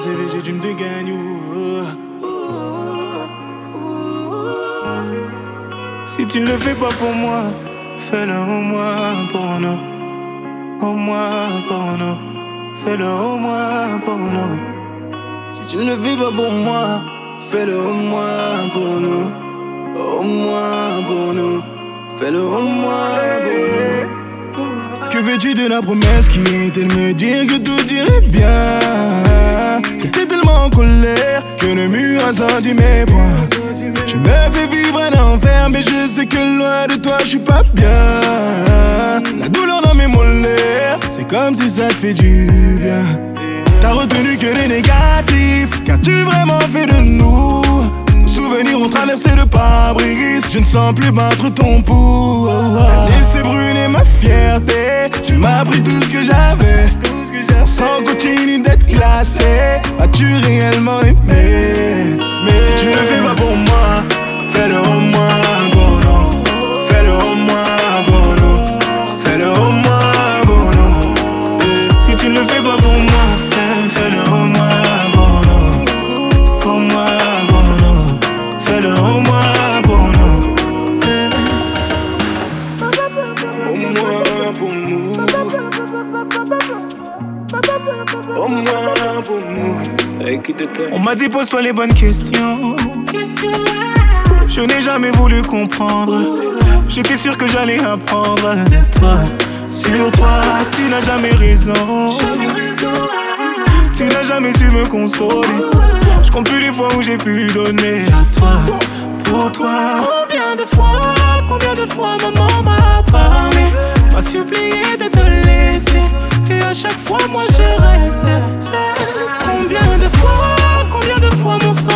CV, j'ai dû me dégainer. Si tu ne le fais pas pour moi, fais-le au moins pour nous. Au moins pour nous. Fais-le au moins pour nous. Si tu ne le fais pas pour moi, fais-le au moins pour nous. Au moins pour nous. Fais-le au moins pour nous. Que veux-tu de la promesse qui était de me dire que tout irait bien? T'étais tellement en colère que le mur a sorti mes poings. Tu me fais vivre un enfer, mais je sais que loin de toi je suis pas bien. La douleur dans mes molaires, c'est comme si ça te fait du bien. T'as retenu que les négatifs, qu'as-tu vraiment fait de nous? Nos souvenirs ont traversé le pare-brise, je ne sens plus battre ton pouls. T'as laissé brûler ma fierté, tu m'as pris tout ce que j'avais. Sans continue d'être classé, as-tu réellement aimé? Mais si tu le fais pas pour moi, fais-le au moins pour nous. Fais-le au moins pour nous. Fais-le au moins pour nous. Si tu ne le fais pas pour moi, fais-le au moins pour nous. Au moins pour nous. Fais-le au moins pour nous. Au moins pour nous. Au moins pour nous. On m'a dit pose-toi les bonnes questions. Je n'ai jamais voulu comprendre. J'étais sûr que j'allais apprendre de toi. Sur toi, tu n'as jamais raison. Tu n'as jamais su me consoler. Je compte plus les fois où j'ai pu donner à toi. Pour toi, combien de fois maman m'a parlé, m'a supplié de te laisser. Et à chaque fois moi je restais. Combien de fois mon sang